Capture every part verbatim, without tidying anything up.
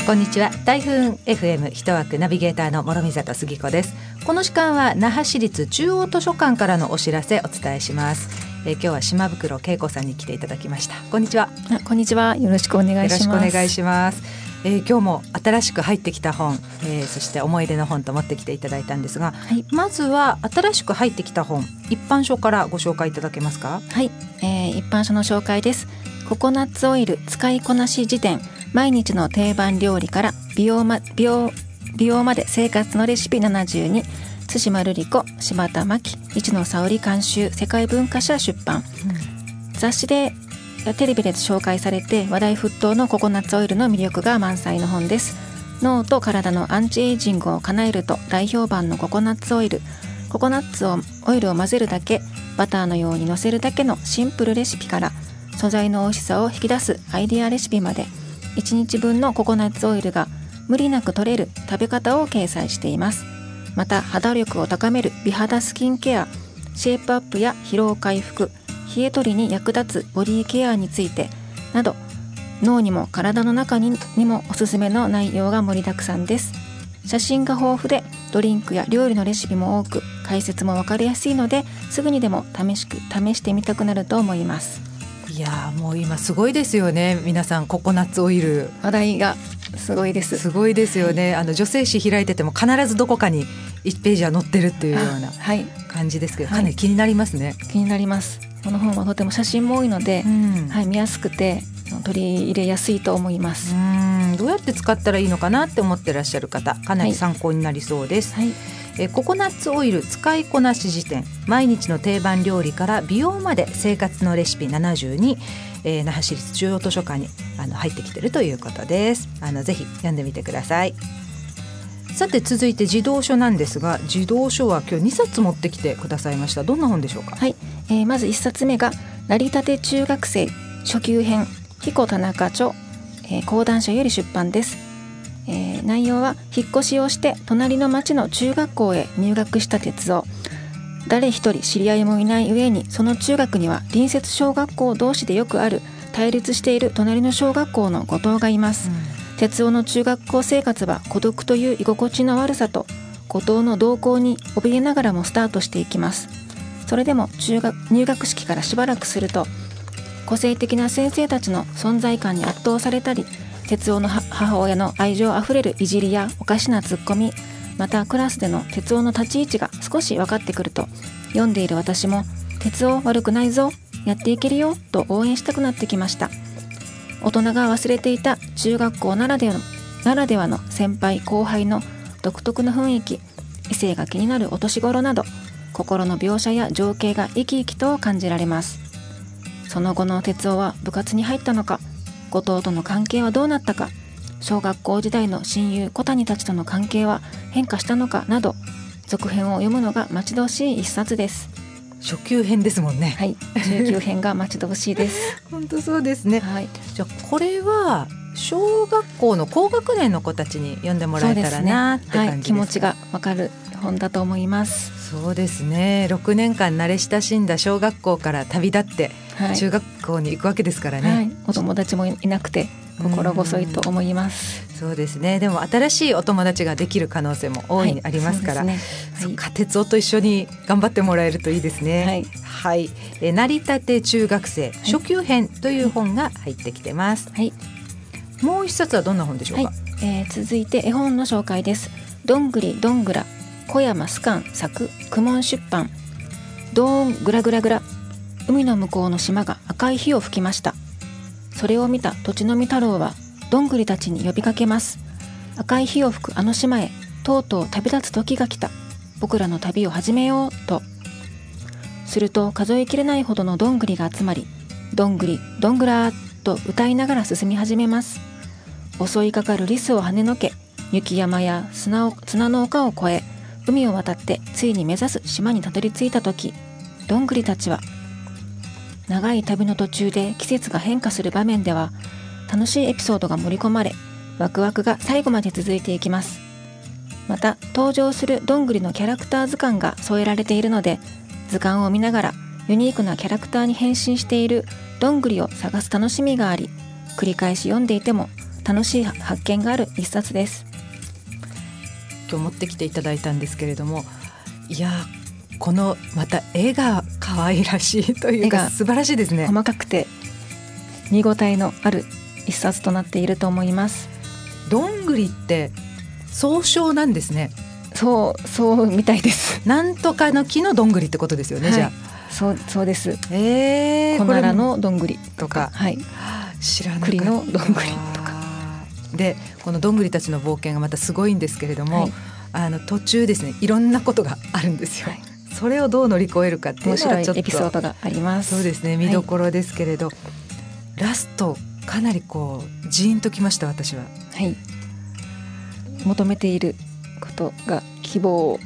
こんにちは。台風 エフエム 一枠ナビゲーターの諸見里杉子です。この時間は那覇市立中央図書館からのお知らせお伝えします。えー、今日は島袋恵子さんに来ていただきました。こんにちは。 あ、こんにちは。よろしくお願いします。 よろしくお願いします。えー、今日も新しく入ってきた本、えー、そして思い出の本と持ってきていただいたんですが、はい、まずは新しく入ってきた本、一般書からご紹介いただけますか？ はい、えー、一般書の紹介です。ココナッツオイル使いこなし辞典、毎日の定番料理から美容ま、美容、美容まで生活のレシピななじゅうに、津島瑠璃子、柴田真希、市野沙織監修、世界文化社出版、うん、雑誌でテレビで紹介されて話題沸騰のココナッツオイルの魅力が満載の本です。脳と体のアンチエイジングを叶えると大評判のココナッツオイル。ココナッツをオイルを混ぜるだけ、バターのように乗せるだけのシンプルレシピから、素材の美味しさを引き出すアイデアレシピまで、いちにちぶんのココナッツオイルが無理なく取れる食べ方を掲載しています。また肌力を高める美肌スキンケア、シェイプアップや疲労回復、冷え取りに役立つボディケアについてなど、脳にも体の中にもおすすめの内容が盛りだくさんです。写真が豊富でドリンクや料理のレシピも多く、解説も分かりやすいので、すぐにでも試し、試してみたくなると思います。 いやもう今すごいですよね。皆さんココナッツオイル話題がすごいです。 すごいですよね、はい、あの女性誌開いてても必ずどこかにいちページは載ってるっていうような感じですけど、はい、かなり気になりますね。 気になります。この本はとても写真も多いので、うんはい、見やすくて取り入れやすいと思います。 うん、どうやって使ったらいいのかなって思ってらっしゃる方、かなり参考になりそうです。はいはい、えココナッツオイル使いこなし辞典、毎日の定番料理から美容まで生活のレシピななじゅうに、えー、那覇市立中央図書館にあの入ってきているということです。あのぜひ読んでみてください。さて続いて児童書なんですが、児童書は今日にさつ持ってきてくださいました。どんな本でしょうか？ はい、えー、まずいっさつめが成り立て中学生初級編、彦田中著、えー、講談社より出版です。えー、内容は引っ越しをして隣の町の中学校へ入学した哲夫。誰一人知り合いもいない上に、その中学には隣接小学校同士でよくある対立している隣の小学校の後藤がいます。うん、哲夫の中学校生活は孤独という居心地の悪さと後藤の動向に怯えながらもスタートしていきます。それでも中学入学式からしばらくすると、個性的な先生たちの存在感に圧倒されたり、哲夫の母親の愛情あふれるいじりやおかしなツッコミ、またクラスでの哲夫の立ち位置が少し分かってくると、読んでいる私も哲夫悪くないぞ、やっていけるよと応援したくなってきました。大人が忘れていた中学校ならではの、ならではの先輩後輩の独特な雰囲気、異性が気になるお年頃など、心の描写や情景が生き生きと感じられます。その後の哲夫は部活に入ったのか、後藤との関係はどうなったか、小学校時代の親友小谷たちとの関係は変化したのかなど、続編を読むのが待ち遠しい一冊です。 初級編ですもんね。 はい、中級編が待ち遠しいです本当そうですね。 はい、 じゃあこれは小学校の高学年の子たちに読んでもらえたらなって感じですか？ はい、気持ちがわかる本だと思います。 そうですね。ろくねんかん慣れ親しんだ小学校から旅立って中学校に行くわけですからね。はい、 お友達もいなくて心細いと思います。 そうですね。でも新しいお友達ができる可能性も大いにありますから、はい、そうですね。そっか、哲夫と一緒に頑張ってもらえるといいですね。はい、はい、え成り立て中学生初級編という本が入ってきてます。はい、もう一冊はどんな本でしょうか？はい、 えー、続いて絵本の紹介です。どんぐりどんぐら、小山スカン作、公文出版。どーんぐらぐらぐら、海の向こうの島が赤い火を吹きました。それを見た土地の実太郎はどんぐりたちに呼びかけます。赤い火を吹くあの島へ、とうとう旅立つ時が来た。僕らの旅を始めようと。すると数えきれないほどのどんぐりが集まり、どんぐりどんぐらーと歌いながら進み始めます。襲いかかるリスを跳ねのけ、雪山や砂を砂の丘を越え、海を渡ってついに目指す島にたどり着いた時、どんぐりたちは、長い旅の途中で季節が変化する場面では楽しいエピソードが盛り込まれ、ワクワクが最後まで続いていきます。また登場するどんぐりのキャラクター図鑑が添えられているので、図鑑を見ながらユニークなキャラクターに変身しているどんぐりを探す楽しみがあり、繰り返し読んでいても楽しい発見がある一冊です。 今日持ってきていただいたんですけれども、いやこのまた絵が可愛らしいというか素晴らしいですね。 細かくて見応えのある一冊となっていると思います。 どんぐりって総称なんですね。 そうそうみたいです。 なんとかの木のどんぐりってことですよね、はい、じゃあそうそうです。 えー、 コナラのどんぐりとか、 はい、知らなかった。 栗のどんぐりとかで、このどんぐりたちの冒険がまたすごいんですけれども、はい、あの途中ですねいろんなことがあるんですよ、はい、それをどう乗り越えるかっていうのはちょっと面白いエピソードがあります。 そうですね、見どころですけれど、はい、ラストかなりこうジーンときました私は。 はい、求めていることが希望を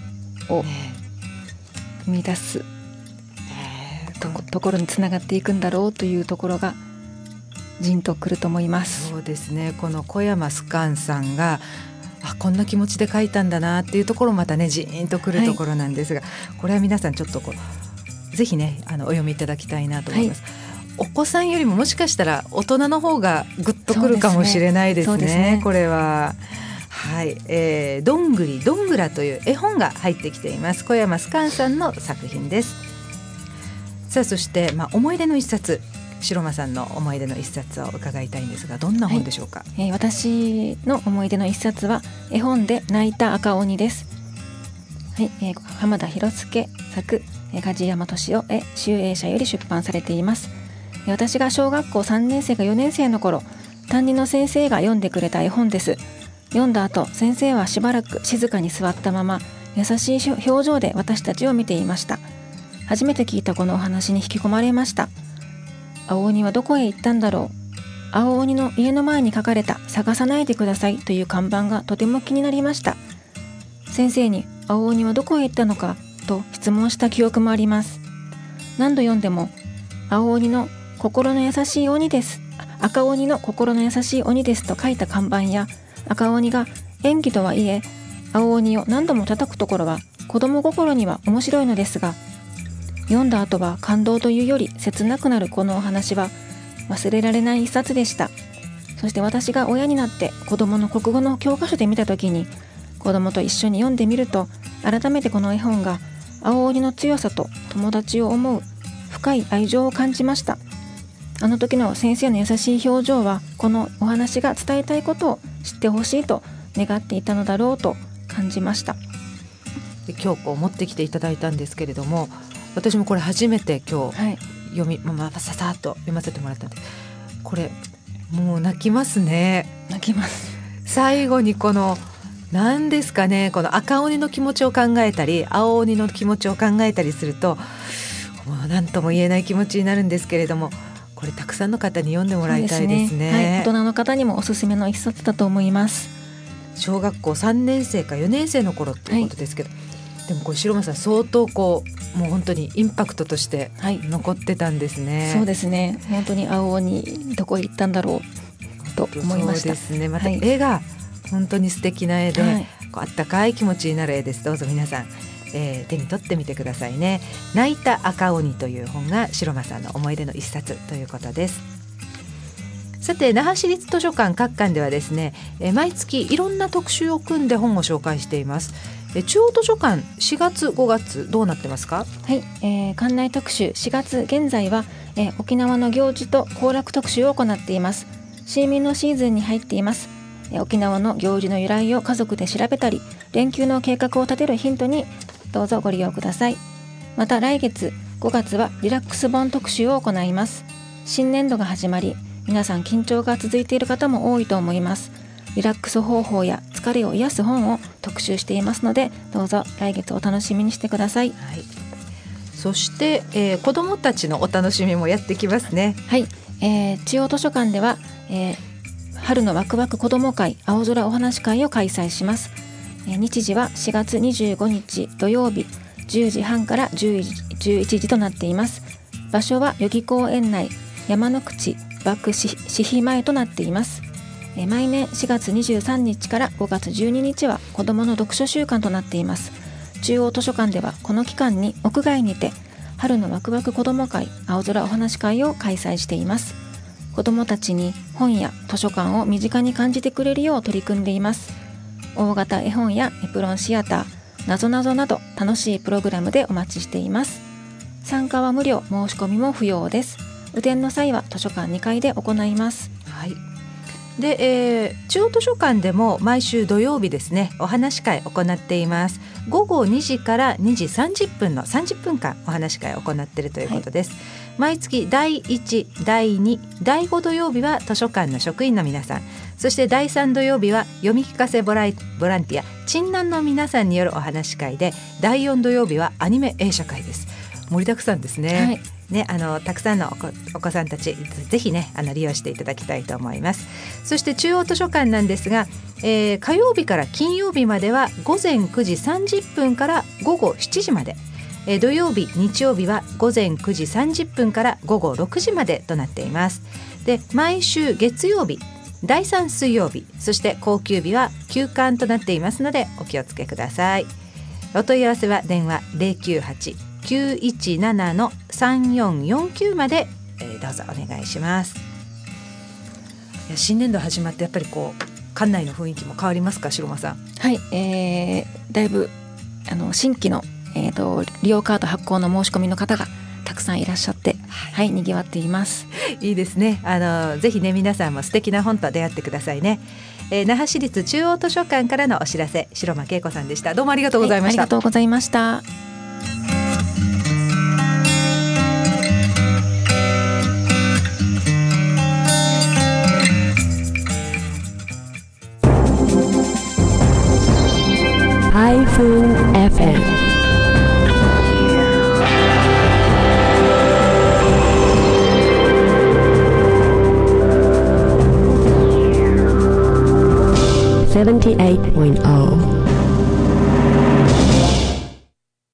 生み出す、ねえー、と, ところにつながっていくんだろうというところがジンとくると思います。 そうですね、この小山スカンさんがあこんな気持ちで書いたんだなっていうところまたねジーンとくるところなんですが、はい、これは皆さんちょっとこうぜひねあのお読みいただきたいなと思います、はい、お子さんよりももしかしたら大人の方がグッとくるかもしれないですね、そうですね、これははい、えー、どんぐりどんぐらという絵本が入ってきています。小山スカンさんの作品です。さあそして、まあ、思い出の一冊、白間さんの思い出の一冊を伺いたいんですが、どんな本でしょうか。 はい、えー、私の思い出の一冊は絵本で泣いた赤鬼です。はい、えー、浜田博介作、えー、梶山敏夫絵集英社より出版されています。えー、私が小学校さんねん生かよねん生の頃、担任の先生が読んでくれた絵本です。読んだ後、先生はしばらく静かに座ったまま優しい表情で私たちを見ていました。初めて聞いたこのお話に引き込まれました。青鬼はどこへ行ったんだろう。青鬼の家の前に書かれた探さないでくださいという看板がとても気になりました。先生に青鬼はどこへ行ったのかと質問した記憶もあります。何度読んでも青鬼の心の優しい鬼です、赤鬼の心の優しい鬼ですと書いた看板や、赤鬼が演技とはいえ青鬼を何度も叩くところは子供心には面白いのですが、読んだ後は感動というより切なくなるこのお話は忘れられない一冊でした。そして私が親になって子供の国語の教科書で見た時に、子供と一緒に読んでみると改めてこの絵本が青鬼の強さと友達を思う深い愛情を感じました。あの時の先生の優しい表情はこのお話が伝えたいことを知ってほしいと願っていたのだろうと感じました。 で今日こう持ってきていただいたんですけれども、私もこれ初めて今日読み、はい、まあ、ささっと読ませてもらったんで、これもう泣きますね。 泣きます。 最後にこの何ですかね、この赤鬼の気持ちを考えたり青鬼の気持ちを考えたりするともう何とも言えない気持ちになるんですけれども、これたくさんの方に読んでもらいたいですね。 そうですね、はい、大人の方にもおすすめの一冊だと思います。 小学校さんねん生かよねん生の頃っていうことですけど、はい、でもこれ白間さん相当こうもう本当にインパクトとして残ってたんですね、 はい、そうですね、本当に青鬼どこ行ったんだろうと思いました。 そうですね、また絵が本当に素敵な絵で、はい、こうあったかい気持ちになる絵です。どうぞ皆さん、えー、手に取ってみてくださいね。泣いた赤鬼という本が白間さんの思い出の一冊ということです。さて那覇市立図書館各館ではですね、えー、毎月いろんな特集を組んで本を紹介しています。えー、中央図書館しがつごがつどうなってますか。 はい、えー、館内特集しがつ現在は、えー、沖縄の行事と行楽特集を行っています。市民のシーズンに入っています。えー、沖縄の行事の由来を家族で調べたり連休の計画を立てるヒントにどうぞご利用ください。また来月ごがつはリラックス本特集を行います。新年度が始まり、皆さん緊張が続いている方も多いと思います。リラックス方法や疲れを癒す本を特集していますので、どうぞ来月お楽しみにしてください。はい、 そして、えー、子どもたちのお楽しみもやってきますね。 はい、えー、中央図書館では、えー、春のワクワク子ども会青空お話会を開催します。えー、日時はしがつにじゅうごにち土曜日じゅうじはんからじゅういちじとなっています。場所は代々木公園内山の口バック市碑前となっています。え毎年しがつにじゅうさんにちからごがつじゅうににちは子どもの読書週間となっています。中央図書館ではこの期間に屋外にて春のワクワク子ども会青空お話会を開催しています。 子どもたちに本や図書館を身近に感じてくれるよう取り組んでいます。大型絵本やエプロンシアター、なぞなぞなど楽しいプログラムでお待ちしています。参加は無料、申し込みも不要です。雨天の際は図書館にかいで行います。 はい。で、えー、中央図書館でも毎週土曜日ですね、お話し会を行っています。午後にじからにじさんじゅっぷんのさんじゅっぷんかんお話し会を行っているということです、はい。毎月だいいち、だいに、だいご土曜日は図書館の職員の皆さん、そしてだいさん土曜日は読み聞かせボライボランティア鎮南の皆さんによるお話し会で、だいよん土曜日はアニメ映写会です。盛りだくさんですね。はいね、あのたくさんのお 子, お子さんたちぜひねあの利用していただきたいと思います。そして中央図書館なんですが、えー、火曜日から金曜日まではごぜんくじさんじゅっぷんからごごしちじまで、えー、土曜日日曜日はごぜんくじさんじゅっぷんからごごろくじまでとなっています。で、毎週月曜日、だいさん水曜日、そして公休日は休館となっていますのでお気をつけください。お問い合わせは電話 ゼロきゅうはち きゅういちなな さんよんよんきゅう まで、えー、どうぞお願いします。いや、新年度始まってやっぱりこう館内の雰囲気も変わりますか、白間さん。 はい、えー、だいぶあの新規の、えー、と利用カード発行の申し込みの方がたくさんいらっしゃって、はい、賑わっています。 いいですね。あのぜひね皆さんも素敵な本と出会ってくださいね。えー、那覇市立中央図書館からのお知らせ、白間恵子さんでした。どうもありがとうございました。 はい、ありがとうございました。 エフエムセブンティーエイトポイントゼロ